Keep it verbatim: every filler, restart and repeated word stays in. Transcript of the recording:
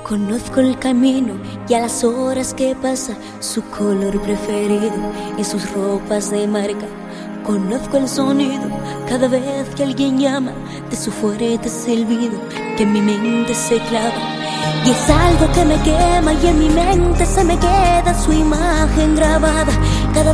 Conozco el camino y a las horas que pasa, su color preferido y sus ropas de marca. Conozco el sonido cada vez que alguien llama, de su fuerte silbido que en mi mente se clava. Y es algo que me quema y en mi mente se me queda su imagen grabada.